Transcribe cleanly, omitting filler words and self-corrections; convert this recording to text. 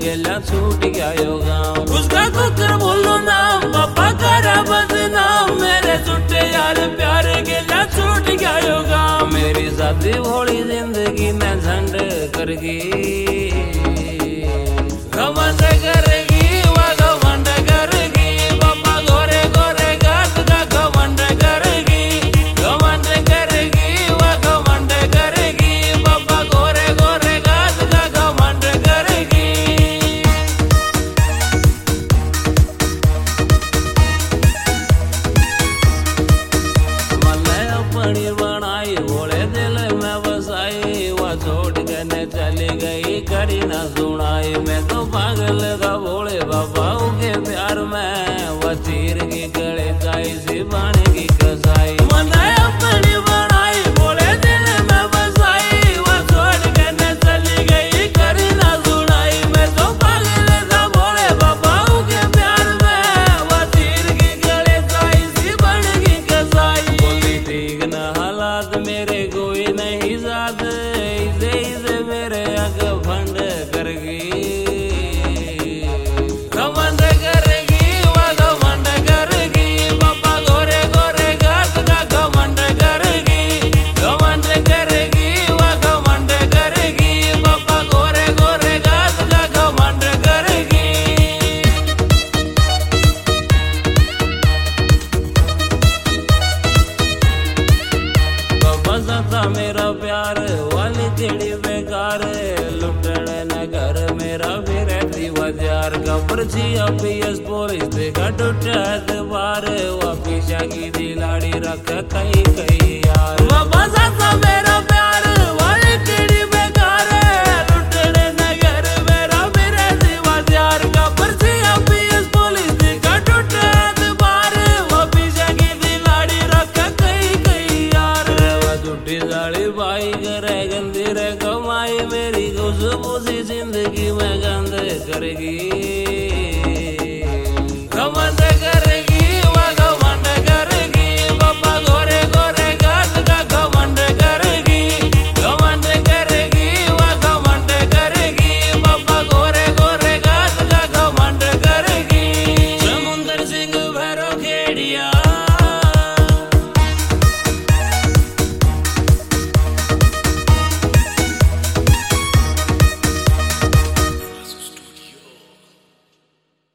गेला छूट गया यो गाँव। उसका कुकर बोलो नाम पापा करा बदनाम, मेरे छुट्टे यार प्यार गेला छूट गया यो गाँव। मेरी शादी भोली जिंदगी में झंड करगी, घमंड करेगी वह घमंड करेगी, पापा गोरे गोरे गात का घमंड करेगी, घमंड करेगी वह घमंड करेगी, पापा गोरे गोरे गात का घमंड करेगी। मैंने अपनी बनाई भोले दिल में बसाई, वह छोड़ के न चली गई करी ना सुनाई। मैं तो पागल का भोले बाबा के प्यार में, वह तीर की गले जाई सी पानी की कसाई। मैंने अपनी बनाई भोले दिल में बसाई, वह छोड़ के न चली गई करी ना सुनाई। मैं तो पागल का भोले बाबा के प्यार में, वह तीर की गले जाई सी पानी की कसाई। बोली ठीक न हालात मेरे कोई नहीं साथ, इसे मेरे अग फंड करगी, घमंड करेगी वह घमंड करेगी, पापा गोरे गोरे गात का घमंड करेगी, घमंड करेगी वह घमंड करेगी, पापा गोरे गोरे गात का घमंड करेगी। बसता मेरा प्यार वाली चिड़ी बेकार, लुटने न घर मेरा भी रहती बाजार। खबर छी अभी पुलिस देखा टूटा बार, वह पीछा की दिलाड़ी रख कहीं कहीं यार। बसता मेरा प्यार वाली चिड़ी बेकार, लुटने न घर मेरा भी रहती बाजार। खबर छी अभी पुलिस देखा टूटा बार, वह पीछा की दिलाड़ी रख कहीं कहीं यार। झूठी साड़ी बाई करे गंदी रे कमाई, मेरी खुशबू सी जिंदगी में गंद करेगी।